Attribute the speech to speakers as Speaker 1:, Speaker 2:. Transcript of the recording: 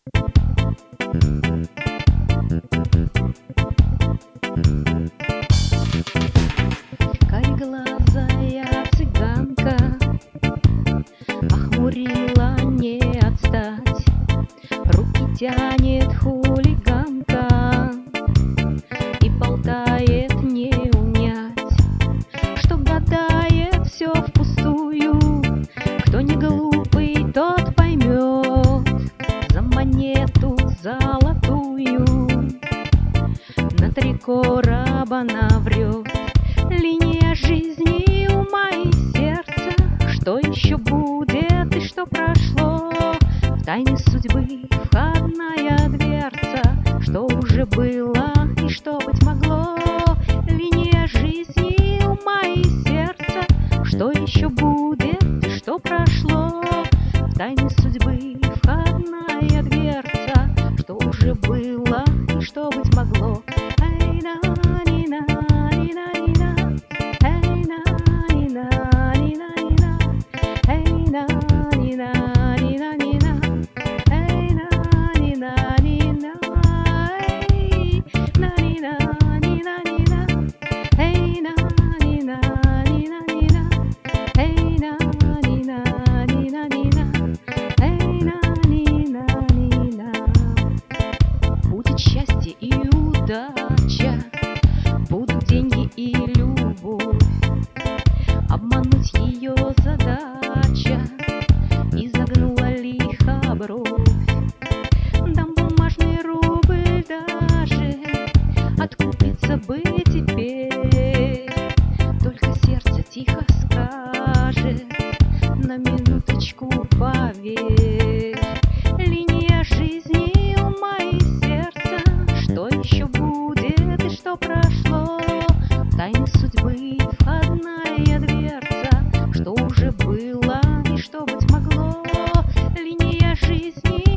Speaker 1: Кареглазая цыганка охмурила не отстать, руки тянет хулиганка и болтает не унять, что гадает все впустую. Кто не глупый, тот поймет за монету золотую. На 3 короба наврет линия жизни, ума и сердца. Что еще будет и что прошло? В тайне судьбы входная дверца. Что уже было и что быть могло? Линия жизни, ума и сердца. Что еще будет и что прошло? В тайне судьбы входная дверца. Что уже было и что быть могло? Будет счастье и удача, будут деньги и любовь. Обмануть ее задача, изогнула лихо бровь. Дам бумажный рубль даже, откупиться бы теперь. Только сердце тихо скажет: на минуточку поверь. Линия жизни, ума и сердца. Что еще будет и что прошло? Тайны судьбы входная дверца. Что уже было и что быть могло? Линия жизни,